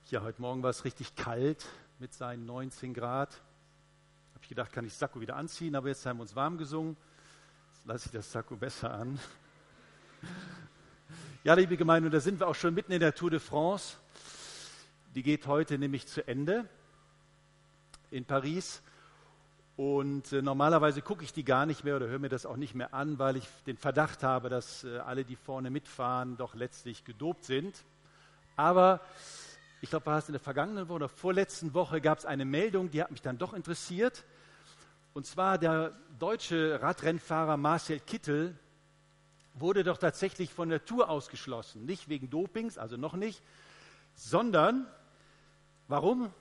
Ja, heute Morgen war es richtig kalt mit seinen 19 Grad. Habe ich gedacht, kann ich das Sakko wieder anziehen, aber jetzt haben wir uns warm gesungen. Jetzt lasse ich das Sakko besser an. Ja, liebe Gemeinde, und da sind wir auch schon mitten in der Tour de France. Die geht heute nämlich zu Ende in Paris. Und normalerweise gucke ich die gar nicht mehr oder höre mir das auch nicht mehr an, weil ich den Verdacht habe, dass alle, die vorne mitfahren, doch letztlich gedopt sind. Aber ich glaube, war es in der vergangenen Woche oder vorletzten Woche gab es eine Meldung, die hat mich dann doch interessiert. Und zwar der deutsche Radrennfahrer Marcel Kittel wurde doch tatsächlich von der Tour ausgeschlossen. Nicht wegen Dopings, also noch nicht, sondern, warum?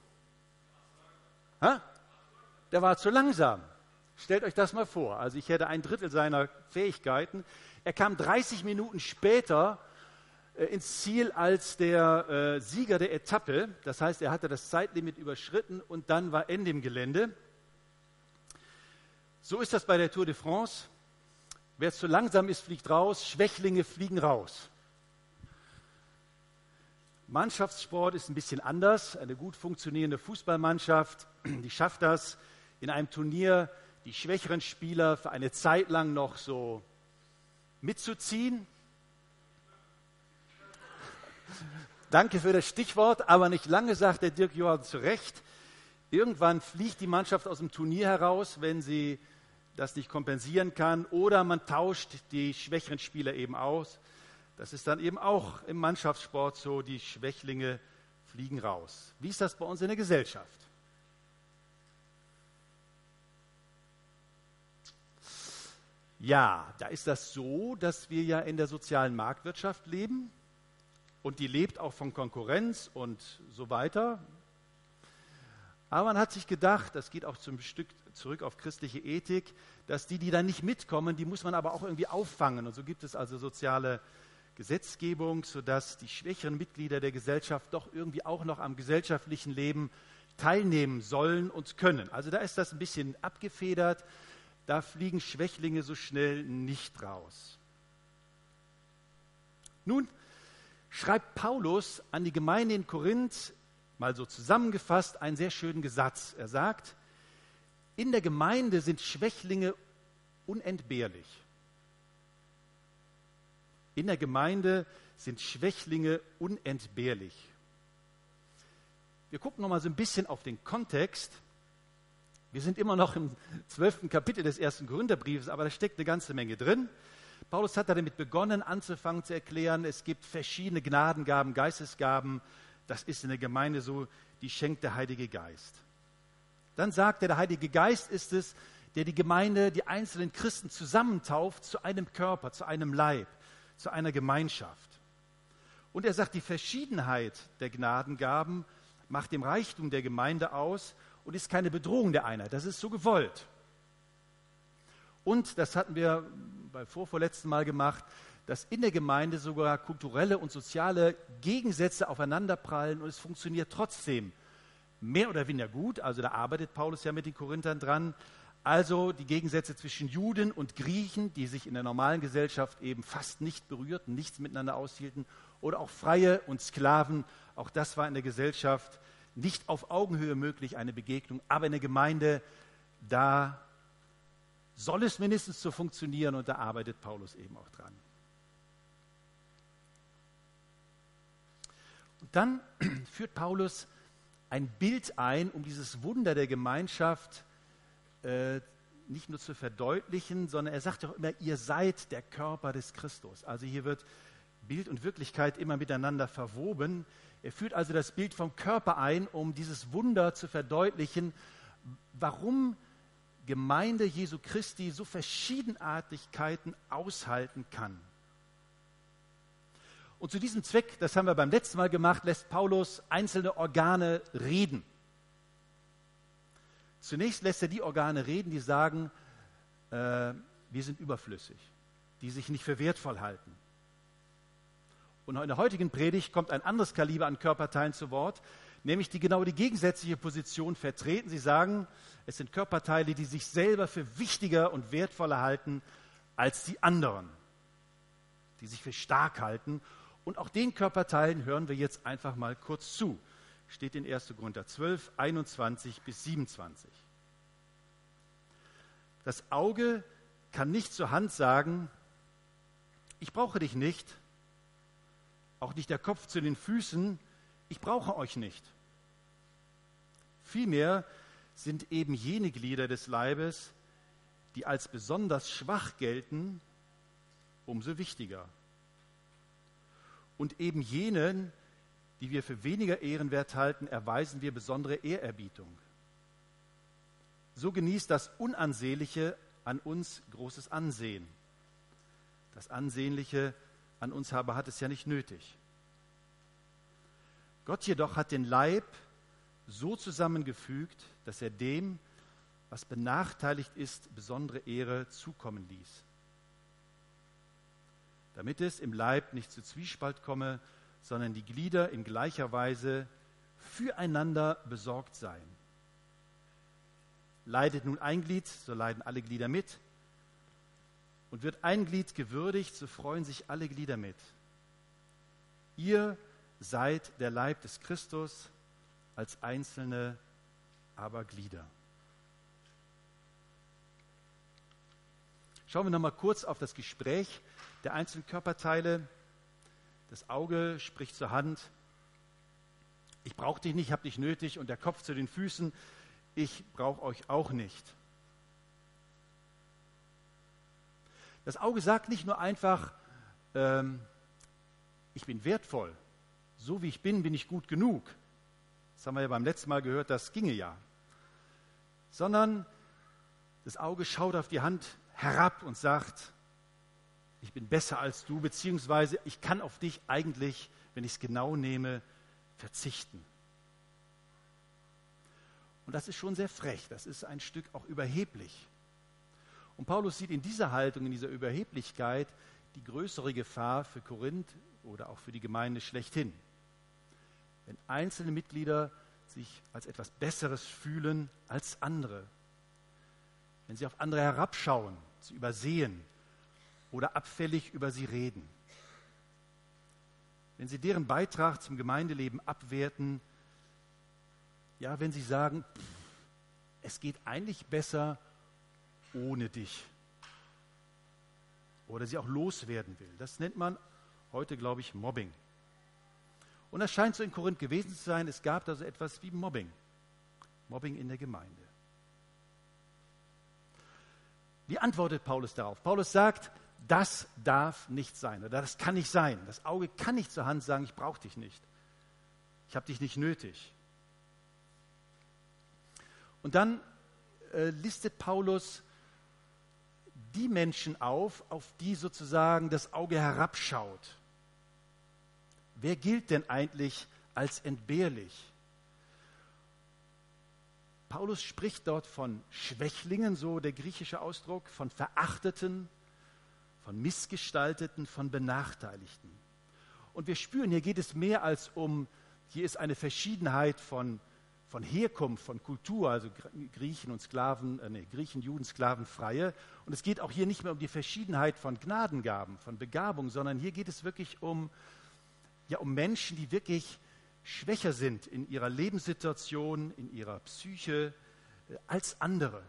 Der war zu langsam. Stellt euch das mal vor. Also ich hätte 1/3 seiner Fähigkeiten. Er kam 30 Minuten später ins Ziel als der Sieger der Etappe. Das heißt, er hatte das Zeitlimit überschritten und dann war Ende im Gelände. So ist das bei der Tour de France. Wer zu langsam ist, fliegt raus. Schwächlinge fliegen raus. Mannschaftssport ist ein bisschen anders. Eine gut funktionierende Fußballmannschaft, die schafft das, in einem Turnier die schwächeren Spieler für eine Zeit lang noch so mitzuziehen. Danke für das Stichwort, aber nicht lange, sagt der Dirk Johann zu Recht. Irgendwann fliegt die Mannschaft aus dem Turnier heraus, wenn sie das nicht kompensieren kann, oder man tauscht die schwächeren Spieler eben aus. Das ist dann eben auch im Mannschaftssport so, die Schwächlinge fliegen raus. Wie ist das bei uns in der Gesellschaft? Ja, da ist das so, dass wir ja in der sozialen Marktwirtschaft leben. Und die lebt auch von Konkurrenz und so weiter. Aber man hat sich gedacht, das geht auch zum Stück zurück auf christliche Ethik, dass die dann nicht mitkommen, die muss man aber auch irgendwie auffangen. Und so gibt es also soziale Gesetzgebung, sodass die schwächeren Mitglieder der Gesellschaft doch irgendwie auch noch am gesellschaftlichen Leben teilnehmen sollen und können. Also da ist das ein bisschen abgefedert, da fliegen Schwächlinge so schnell nicht raus. Nun schreibt Paulus an die Gemeinde in Korinth, mal so zusammengefasst, einen sehr schönen Satz. Er sagt, in der Gemeinde sind Schwächlinge unentbehrlich. In der Gemeinde sind Schwächlinge unentbehrlich. Wir gucken noch mal so ein bisschen auf den Kontext. Wir sind immer noch im 12. Kapitel des 1. Korintherbriefes, aber da steckt eine ganze Menge drin. Paulus hat damit begonnen, anzufangen zu erklären, es gibt verschiedene Gnadengaben, Geistesgaben. Das ist in der Gemeinde so, die schenkt der Heilige Geist. Dann sagt er, der Heilige Geist ist es, der die Gemeinde, die einzelnen Christen zusammentauft zu einem Körper, zu einem Leib, zu einer Gemeinschaft. Und er sagt, die Verschiedenheit der Gnadengaben macht den Reichtum der Gemeinde aus und ist keine Bedrohung der Einheit. Das ist so gewollt. Und, das hatten wir beim vorletzten Mal gemacht, dass in der Gemeinde sogar kulturelle und soziale Gegensätze aufeinanderprallen und es funktioniert trotzdem mehr oder weniger gut. Also da arbeitet Paulus ja mit den Korinthern dran. Also die Gegensätze zwischen Juden und Griechen, die sich in der normalen Gesellschaft eben fast nicht berührten, nichts miteinander aushielten, oder auch Freie und Sklaven, auch das war in der Gesellschaft nicht auf Augenhöhe möglich, eine Begegnung, aber in der Gemeinde, da soll es mindestens so funktionieren und da arbeitet Paulus eben auch dran. Und dann führt Paulus ein Bild ein, um dieses Wunder der Gemeinschaft nicht nur zu verdeutlichen, sondern er sagt auch immer, ihr seid der Körper des Christus. Also hier wird Bild und Wirklichkeit immer miteinander verwoben. Er führt also das Bild vom Körper ein, um dieses Wunder zu verdeutlichen, warum Gemeinde Jesu Christi so Verschiedenartigkeiten aushalten kann. Und zu diesem Zweck, das haben wir beim letzten Mal gemacht, lässt Paulus einzelne Organe reden. Zunächst lässt er die Organe reden, die sagen, wir sind überflüssig, die sich nicht für wertvoll halten. Und in der heutigen Predigt kommt ein anderes Kaliber an Körperteilen zu Wort, nämlich die genau die gegensätzliche Position vertreten. Sie sagen, es sind Körperteile, die sich selber für wichtiger und wertvoller halten als die anderen, die sich für stark halten. Und auch den Körperteilen hören wir jetzt einfach mal kurz zu. steht in 1. Korinther 12, 21 bis 27. Das Auge kann nicht zur Hand sagen, ich brauche dich nicht, auch nicht der Kopf zu den Füßen, ich brauche euch nicht. Vielmehr sind eben jene Glieder des Leibes, die als besonders schwach gelten, umso wichtiger. Und eben jenen, die wir für weniger ehrenwert halten, erweisen wir besondere Ehrerbietung. So genießt das Unansehnliche an uns großes Ansehen. Das Ansehnliche an uns aber hat es ja nicht nötig. Gott jedoch hat den Leib so zusammengefügt, dass er dem, was benachteiligt ist, besondere Ehre zukommen ließ. Damit es im Leib nicht zu Zwiespalt komme, sondern die Glieder in gleicher Weise füreinander besorgt seien. Leidet nun ein Glied, so leiden alle Glieder mit. Und wird ein Glied gewürdigt, so freuen sich alle Glieder mit. Ihr seid der Leib des Christus, als einzelne aber Glieder. Schauen wir nochmal kurz auf das Gespräch der einzelnen Körperteile. Das Auge spricht zur Hand. Ich brauche dich nicht, habe dich nötig. Und der Kopf zu den Füßen. Ich brauche euch auch nicht. Das Auge sagt nicht nur einfach, ich bin wertvoll. So wie ich bin ich gut genug. Das haben wir ja beim letzten Mal gehört, das ginge ja. Sondern das Auge schaut auf die Hand herab und sagt, ich bin besser als du, beziehungsweise ich kann auf dich eigentlich, wenn ich es genau nehme, verzichten. Und das ist schon sehr frech, das ist ein Stück auch überheblich. Und Paulus sieht in dieser Haltung, in dieser Überheblichkeit die größere Gefahr für Korinth oder auch für die Gemeinde schlechthin. Wenn einzelne Mitglieder sich als etwas Besseres fühlen als andere, wenn sie auf andere herabschauen, sie übersehen oder abfällig über sie reden, wenn sie deren Beitrag zum Gemeindeleben abwerten, ja, wenn sie sagen, es geht eigentlich besser ohne dich oder sie auch loswerden will. Das nennt man heute, glaube ich, Mobbing. Und das scheint so in Korinth gewesen zu sein. Es gab da so etwas wie Mobbing. Mobbing in der Gemeinde. Wie antwortet Paulus darauf? Paulus sagt, das darf nicht sein oder das kann nicht sein. Das Auge kann nicht zur Hand sagen, ich brauche dich nicht. Ich habe dich nicht nötig. Und dann listet Paulus die Menschen auf die sozusagen das Auge herabschaut. Wer gilt denn eigentlich als entbehrlich? Paulus spricht dort von Schwächlingen, so der griechische Ausdruck, von Verachteten, von Missgestalteten, von Benachteiligten. Und wir spüren, hier geht es mehr als hier ist eine Verschiedenheit von Herkunft, von Kultur, also Griechen und Sklaven, Griechen, Juden, Sklaven, Freie. Und es geht auch hier nicht mehr um die Verschiedenheit von Gnadengaben, von Begabung, sondern hier geht es wirklich um Menschen, die wirklich schwächer sind in ihrer Lebenssituation, in ihrer Psyche als andere.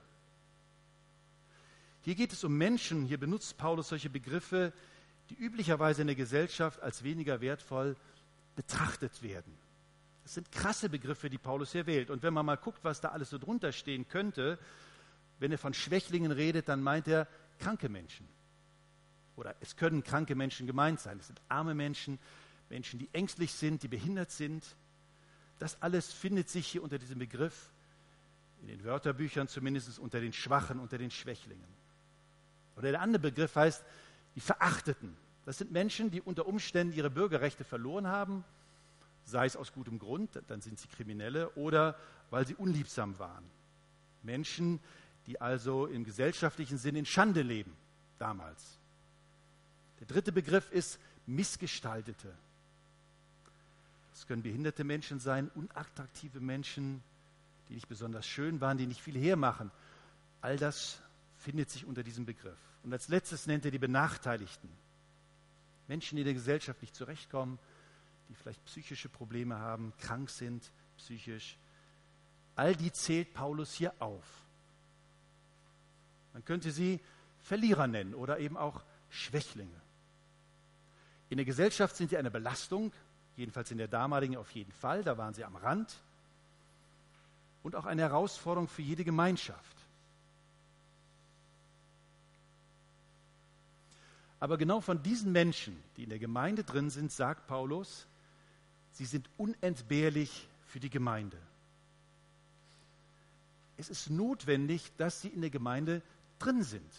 Hier geht es um Menschen, hier benutzt Paulus solche Begriffe, die üblicherweise in der Gesellschaft als weniger wertvoll betrachtet werden. Das sind krasse Begriffe, die Paulus hier wählt. Und wenn man mal guckt, was da alles so drunter stehen könnte, wenn er von Schwächlingen redet, dann meint er kranke Menschen. Oder es können kranke Menschen gemeint sein. Es sind arme Menschen, Menschen, die ängstlich sind, die behindert sind. Das alles findet sich hier unter diesem Begriff, in den Wörterbüchern zumindest unter den Schwachen, unter den Schwächlingen. Oder der andere Begriff heißt die Verachteten. Das sind Menschen, die unter Umständen ihre Bürgerrechte verloren haben, sei es aus gutem Grund, dann sind sie Kriminelle, oder weil sie unliebsam waren. Menschen, die also im gesellschaftlichen Sinn in Schande leben, damals. Der dritte Begriff ist Missgestaltete. Es können behinderte Menschen sein, unattraktive Menschen, die nicht besonders schön waren, die nicht viel hermachen. All das findet sich unter diesem Begriff. Und als letztes nennt er die Benachteiligten. Menschen, die in der Gesellschaft nicht zurechtkommen, die vielleicht psychische Probleme haben, krank sind, psychisch. All die zählt Paulus hier auf. Man könnte sie Verlierer nennen oder eben auch Schwächlinge. In der Gesellschaft sind sie eine Belastung, jedenfalls in der damaligen auf jeden Fall, da waren sie am Rand. Und auch eine Herausforderung für jede Gemeinschaft. Aber genau von diesen Menschen, die in der Gemeinde drin sind, sagt Paulus, sie sind unentbehrlich für die Gemeinde. Es ist notwendig, dass sie in der Gemeinde drin sind.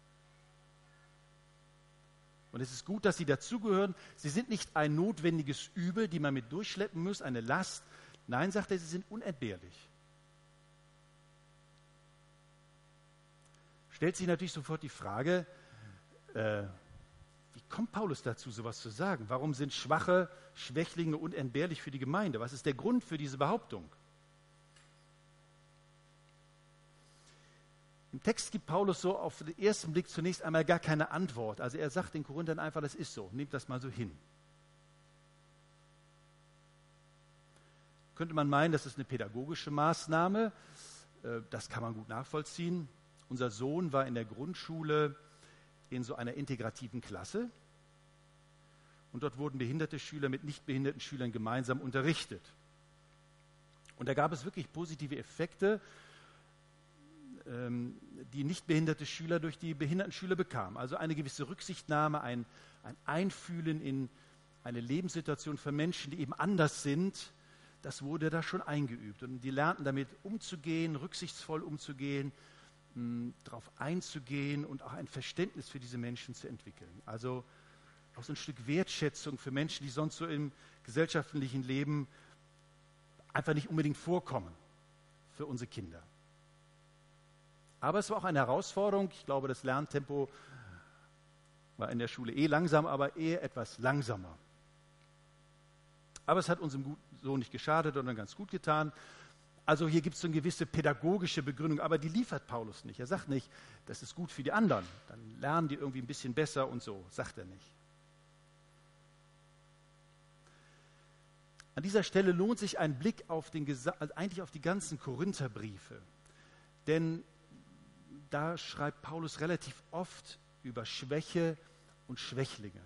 Und es ist gut, dass sie dazugehören. Sie sind nicht ein notwendiges Übel, die man mit durchschleppen muss, eine Last. Nein, sagt er, sie sind unentbehrlich. Stellt sich natürlich sofort die Frage, wie kommt Paulus dazu, sowas zu sagen? Warum sind schwache Schwächlinge unentbehrlich für die Gemeinde? Was ist der Grund für diese Behauptung? Im Text gibt Paulus so auf den ersten Blick zunächst einmal gar keine Antwort. Also er sagt den Korinthern einfach, das ist so, nehmt das mal so hin. Könnte man meinen, das ist eine pädagogische Maßnahme, das kann man gut nachvollziehen. Unser Sohn war in der Grundschule in so einer integrativen Klasse und dort wurden behinderte Schüler mit nicht behinderten Schülern gemeinsam unterrichtet. Und da gab es wirklich positive Effekte, die nicht behinderte Schüler durch die behinderten Schüler bekamen. Also eine gewisse Rücksichtnahme, ein Einfühlen in eine Lebenssituation für Menschen, die eben anders sind, das wurde da schon eingeübt. Und die lernten damit umzugehen, rücksichtsvoll umzugehen, darauf einzugehen und auch ein Verständnis für diese Menschen zu entwickeln. Also auch so ein Stück Wertschätzung für Menschen, die sonst so im gesellschaftlichen Leben einfach nicht unbedingt vorkommen für unsere Kinder. Aber es war auch eine Herausforderung. Ich glaube, das Lerntempo war in der Schule langsam, aber eher etwas langsamer. Aber es hat unserem guten Sohn nicht geschadet, sondern ganz gut getan. Also hier gibt es so eine gewisse pädagogische Begründung, aber die liefert Paulus nicht. Er sagt nicht, das ist gut für die anderen, dann lernen die irgendwie ein bisschen besser und so, sagt er nicht. An dieser Stelle lohnt sich ein Blick auf eigentlich auf die ganzen Korintherbriefe, denn da schreibt Paulus relativ oft über Schwäche und Schwächlinge.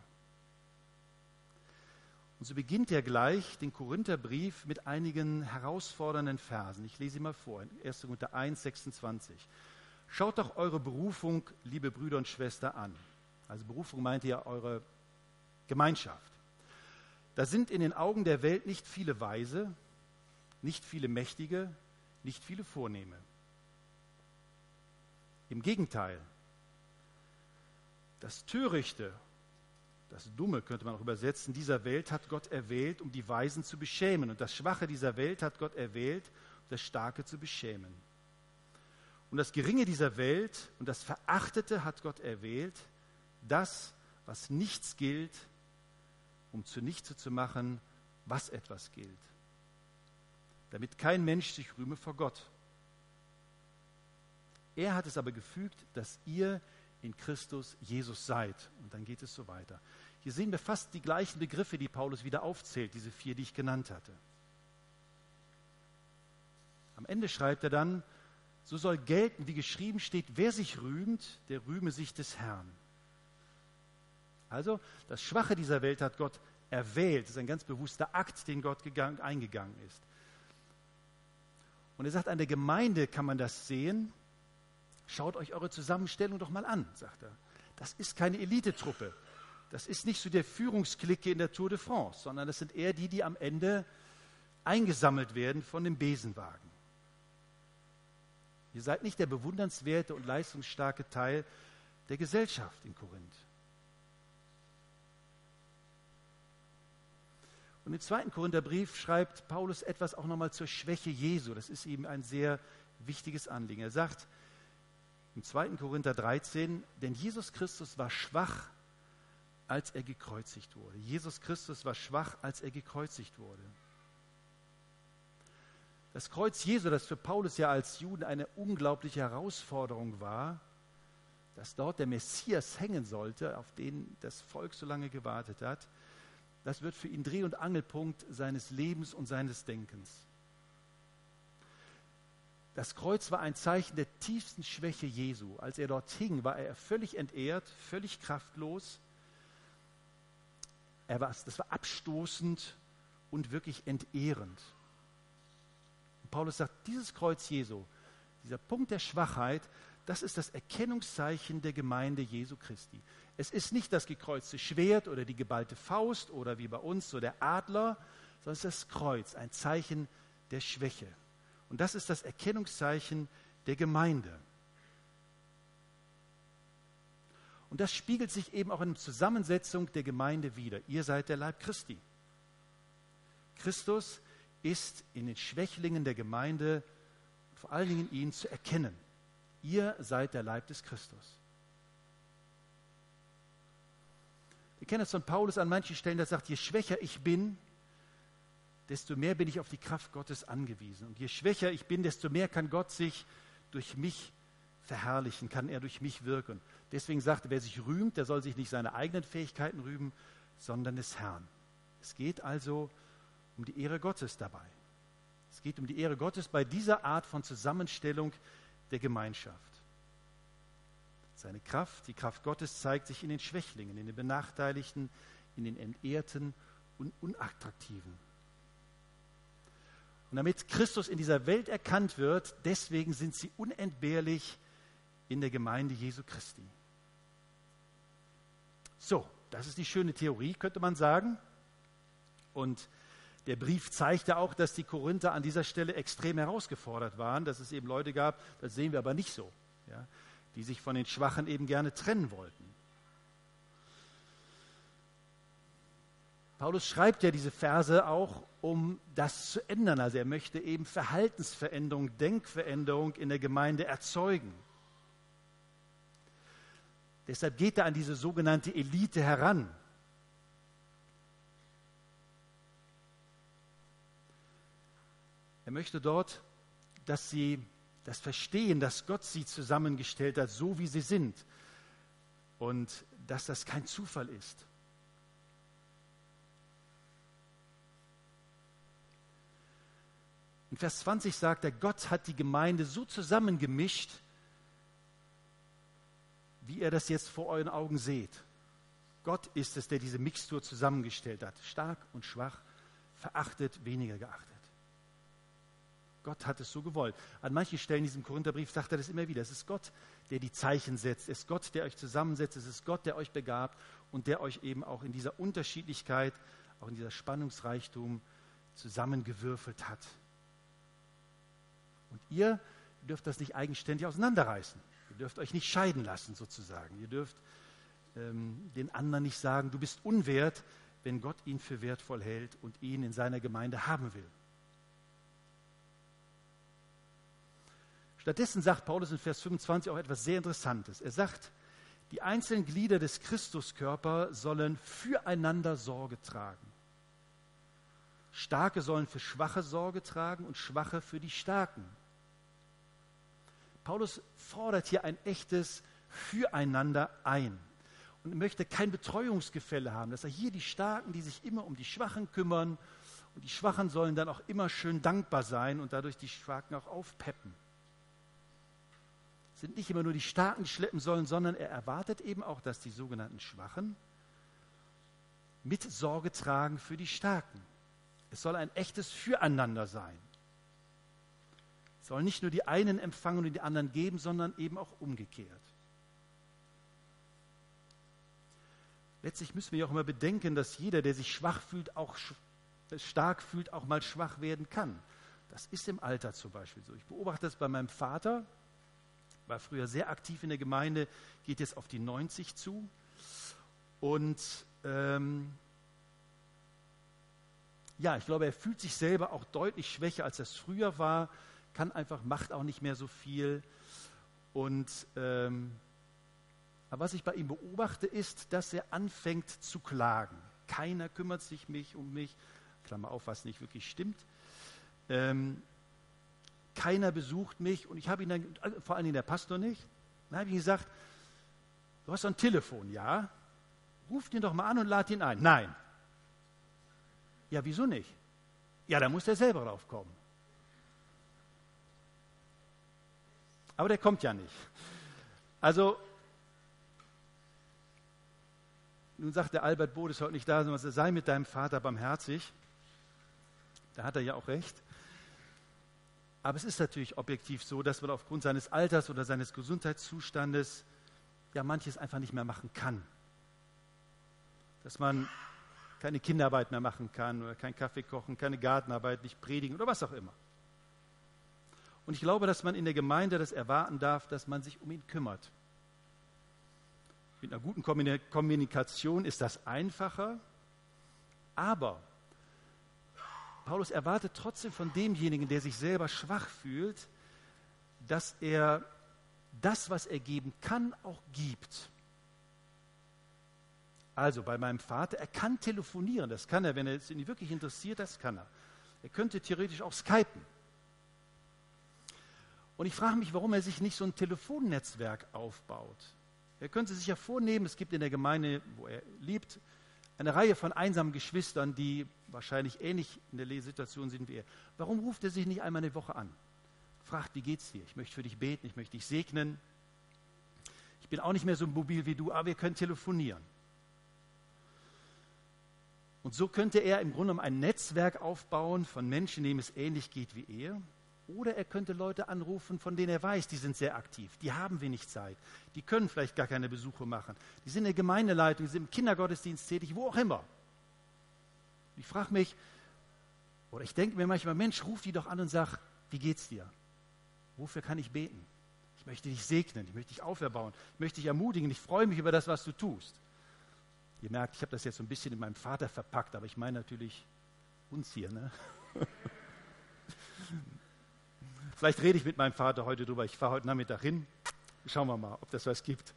Und so beginnt er gleich den Korintherbrief mit einigen herausfordernden Versen. Ich lese sie mal vor, in 1. Korinther 1, 26. Schaut doch eure Berufung, liebe Brüder und Schwestern, an. Also Berufung meint ja eure Gemeinschaft. Da sind in den Augen der Welt nicht viele Weise, nicht viele Mächtige, nicht viele Vornehme. Im Gegenteil, das Törichte, das Dumme könnte man auch übersetzen, dieser Welt hat Gott erwählt, um die Weisen zu beschämen. Und das Schwache dieser Welt hat Gott erwählt, um das Starke zu beschämen. Und das Geringe dieser Welt und das Verachtete hat Gott erwählt, das, was nichts gilt, um zunichte zu machen, was etwas gilt. Damit kein Mensch sich rühme vor Gott. Er hat es aber gefügt, dass ihr in Christus Jesus seid. Und dann geht es so weiter. Hier sehen wir fast die gleichen Begriffe, die Paulus wieder aufzählt, diese 4, die ich genannt hatte. Am Ende schreibt er dann, so soll gelten, wie geschrieben steht, wer sich rühmt, der rühme sich des Herrn. Also, das Schwache dieser Welt hat Gott erwählt. Das ist ein ganz bewusster Akt, den Gott eingegangen ist. Und er sagt, an der Gemeinde kann man das sehen. Schaut euch eure Zusammenstellung doch mal an, sagt er. Das ist keine Elitetruppe. Das ist nicht so der Führungsklicke in der Tour de France, sondern das sind eher die, die am Ende eingesammelt werden von dem Besenwagen. Ihr seid nicht der bewundernswerte und leistungsstarke Teil der Gesellschaft in Korinth. Und im 2. Korintherbrief schreibt Paulus etwas auch nochmal zur Schwäche Jesu. Das ist ihm ein sehr wichtiges Anliegen. Er sagt im 2. Korinther 13, denn Jesus Christus war schwach, als er gekreuzigt wurde. Jesus Christus war schwach, als er gekreuzigt wurde. Das Kreuz Jesu, das für Paulus ja als Juden eine unglaubliche Herausforderung war, dass dort der Messias hängen sollte, auf den das Volk so lange gewartet hat, Das wird für ihn Dreh- und Angelpunkt seines Lebens und seines Denkens. Das Kreuz war ein Zeichen der tiefsten Schwäche Jesu. Als er dort hing, war er völlig entehrt, völlig kraftlos. Das war abstoßend und wirklich entehrend. Und Paulus sagt, dieses Kreuz Jesu, dieser Punkt der Schwachheit, das ist das Erkennungszeichen der Gemeinde Jesu Christi. Es ist nicht das gekreuzte Schwert oder die geballte Faust oder wie bei uns so der Adler, sondern es ist das Kreuz, ein Zeichen der Schwäche. Und das ist das Erkennungszeichen der Gemeinde. Und das spiegelt sich eben auch in der Zusammensetzung der Gemeinde wider. Ihr seid der Leib Christi. Christus ist in den Schwächlingen der Gemeinde, vor allen Dingen in ihnen zu erkennen. Ihr seid der Leib des Christus. Wir kennen es von Paulus an manchen Stellen, der sagt, je schwächer ich bin, desto mehr bin ich auf die Kraft Gottes angewiesen. Und je schwächer ich bin, desto mehr kann Gott sich durch mich verherrlichen, kann er durch mich wirken. Deswegen sagt er, wer sich rühmt, der soll sich nicht seine eigenen Fähigkeiten rühmen, sondern des Herrn. Es geht also um die Ehre Gottes dabei. Es geht um die Ehre Gottes bei dieser Art von Zusammenstellung der Gemeinschaft. Seine Kraft, die Kraft Gottes zeigt sich in den Schwächlingen, in den Benachteiligten, in den Entehrten und Unattraktiven. Und damit Christus in dieser Welt erkannt wird, deswegen sind sie unentbehrlich in der Gemeinde Jesu Christi. So, das ist die schöne Theorie, könnte man sagen. Und der Brief zeigt ja auch, dass die Korinther an dieser Stelle extrem herausgefordert waren, dass es eben Leute gab, das sehen wir aber nicht so, ja, die sich von den Schwachen eben gerne trennen wollten. Paulus schreibt ja diese Verse auch, um das zu ändern. Also er möchte eben Verhaltensveränderung, Denkveränderung in der Gemeinde erzeugen. Deshalb geht er an diese sogenannte Elite heran. Er möchte dort, dass sie das verstehen, dass Gott sie zusammengestellt hat, so wie sie sind. Und dass das kein Zufall ist. In Vers 20 sagt er, Gott hat die Gemeinde so zusammengemischt, wie ihr das jetzt vor euren Augen seht. Gott ist es, der diese Mixtur zusammengestellt hat. Stark und schwach, verachtet, weniger geachtet. Gott hat es so gewollt. An manchen Stellen in diesem Korintherbrief sagt er das immer wieder. Es ist Gott, der die Zeichen setzt. Es ist Gott, der euch zusammensetzt. Es ist Gott, der euch begabt und der euch eben auch in dieser Unterschiedlichkeit, auch in dieser Spannungsreichtum zusammengewürfelt hat. Und ihr dürft das nicht eigenständig auseinanderreißen. Ihr dürft euch nicht scheiden lassen sozusagen. Ihr dürft den anderen nicht sagen, du bist unwert, wenn Gott ihn für wertvoll hält und ihn in seiner Gemeinde haben will. Stattdessen sagt Paulus in Vers 25 auch etwas sehr Interessantes. Er sagt, die einzelnen Glieder des Christuskörpers sollen füreinander Sorge tragen. Starke sollen für Schwache Sorge tragen und Schwache für die Starken. Paulus fordert hier ein echtes Füreinander ein und möchte kein Betreuungsgefälle haben, dass er hier die Starken, die sich immer um die Schwachen kümmern und die Schwachen sollen dann auch immer schön dankbar sein und dadurch die Starken auch aufpeppen. Es sind nicht immer nur die Starken, die schleppen sollen, sondern er erwartet eben auch, dass die sogenannten Schwachen mit Sorge tragen für die Starken. Es soll ein echtes Füreinander sein. Es soll nicht nur die einen empfangen und die anderen geben, sondern eben auch umgekehrt. Letztlich müssen wir ja auch immer bedenken, dass jeder, der sich schwach fühlt, auch stark fühlt, auch mal schwach werden kann. Das ist im Alter zum Beispiel so. Ich beobachte das bei meinem Vater, war früher sehr aktiv in der Gemeinde, geht jetzt auf die 90 zu. Und ja, ich glaube, er fühlt sich selber auch deutlich schwächer, als es früher war, kann einfach, macht auch nicht mehr so viel. Und aber was ich bei ihm beobachte, ist, dass er anfängt zu klagen. Keiner kümmert sich um mich, Klammer auf, was nicht wirklich stimmt. Keiner besucht mich und ich habe ihn dann, vor allen Dingen der Pastor nicht, dann habe ich ihm gesagt, du hast doch ein Telefon, ja? Ruf ihn doch mal an und lad ihn ein. Nein. Ja, wieso nicht? Ja, da muss der selber drauf kommen. Aber der kommt ja nicht. Also, nun sagt der Albert Bodes heute nicht da, sondern sei mit deinem Vater barmherzig. Da hat er ja auch recht. Aber es ist natürlich objektiv so, dass man aufgrund seines Alters oder seines Gesundheitszustandes ja manches einfach nicht mehr machen kann. Dass man keine Kinderarbeit mehr machen kann oder keinen Kaffee kochen, keine Gartenarbeit, nicht predigen oder was auch immer. Und ich glaube, dass man in der Gemeinde das erwarten darf, dass man sich um ihn kümmert. Mit einer guten Kommunikation ist das einfacher, aber Paulus erwartet trotzdem von demjenigen, der sich selber schwach fühlt, dass er das, was er geben kann, auch gibt. Also bei meinem Vater, er kann telefonieren, das kann er, wenn er es ihn wirklich interessiert, das kann er. Er könnte theoretisch auch skypen. Und ich frage mich, warum er sich nicht so ein Telefonnetzwerk aufbaut. Er könnte sich ja vornehmen, es gibt in der Gemeinde, wo er lebt, eine Reihe von einsamen Geschwistern, die wahrscheinlich ähnlich in der Situation sind wie er. Warum ruft er sich nicht einmal eine Woche an? Fragt, wie geht's dir? Ich möchte für dich beten, ich möchte dich segnen. Ich bin auch nicht mehr so mobil wie du, aber wir können telefonieren. Und so könnte er im Grunde genommen ein Netzwerk aufbauen von Menschen, denen es ähnlich geht wie er. Oder er könnte Leute anrufen, von denen er weiß, die sind sehr aktiv, die haben wenig Zeit, die können vielleicht gar keine Besuche machen, die sind in der Gemeindeleitung, die sind im Kindergottesdienst tätig, wo auch immer. Ich frage mich, oder ich denke mir manchmal, Mensch, ruf die doch an und sag, wie geht's dir? Wofür kann ich beten? Ich möchte dich segnen, ich möchte dich auferbauen, ich möchte dich ermutigen, ich freue mich über das, was du tust. Ihr merkt, ich habe das jetzt so ein bisschen in meinem Vater verpackt, aber ich meine natürlich uns hier, ne? Vielleicht rede ich mit meinem Vater heute drüber. Ich fahre heute Nachmittag hin. Schauen wir mal, ob das was gibt.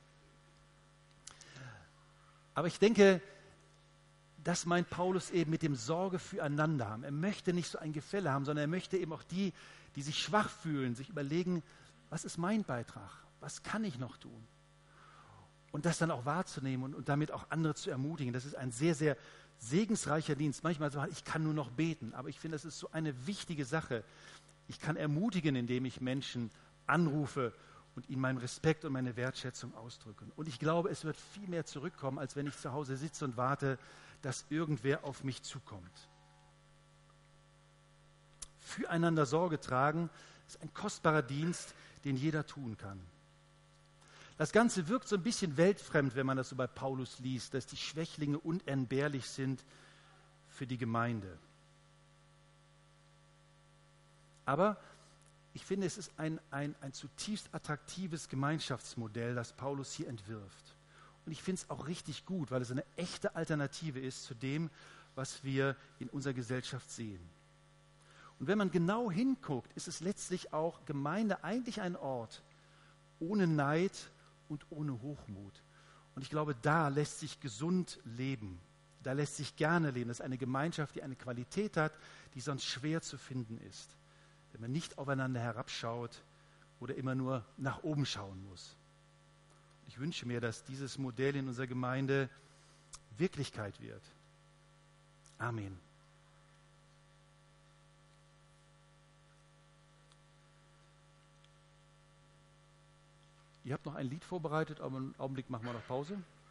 Aber ich denke, das meint Paulus eben mit dem Sorge füreinander haben. Er möchte nicht so ein Gefälle haben, sondern er möchte eben auch die, die sich schwach fühlen, sich überlegen, was ist mein Beitrag? Was kann ich noch tun? Und das dann auch wahrzunehmen und damit auch andere zu ermutigen. Das ist ein sehr, sehr segensreicher Dienst. Manchmal sagt man, ich kann nur noch beten. Aber ich finde, das ist so eine wichtige Sache. Ich kann ermutigen, indem ich Menschen anrufe und ihnen meinen Respekt und meine Wertschätzung ausdrücke. Und ich glaube, es wird viel mehr zurückkommen, als wenn ich zu Hause sitze und warte, dass irgendwer auf mich zukommt. Füreinander Sorge tragen ist ein kostbarer Dienst, den jeder tun kann. Das Ganze wirkt so ein bisschen weltfremd, wenn man das so bei Paulus liest, dass die Schwächlinge unentbehrlich sind für die Gemeinde. Aber ich finde, es ist ein zutiefst attraktives Gemeinschaftsmodell, das Paulus hier entwirft. Und ich finde es auch richtig gut, weil es eine echte Alternative ist zu dem, was wir in unserer Gesellschaft sehen. Und wenn man genau hinguckt, ist es letztlich auch Gemeinde eigentlich ein Ort ohne Neid und ohne Hochmut. Und ich glaube, da lässt sich gesund leben. Da lässt sich gerne leben. Das ist eine Gemeinschaft, die eine Qualität hat, die sonst schwer zu finden ist. Wenn man nicht aufeinander herabschaut oder immer nur nach oben schauen muss. Ich wünsche mir, dass dieses Modell in unserer Gemeinde Wirklichkeit wird. Amen. Ihr habt noch ein Lied vorbereitet, aber einen Augenblick machen wir noch Pause.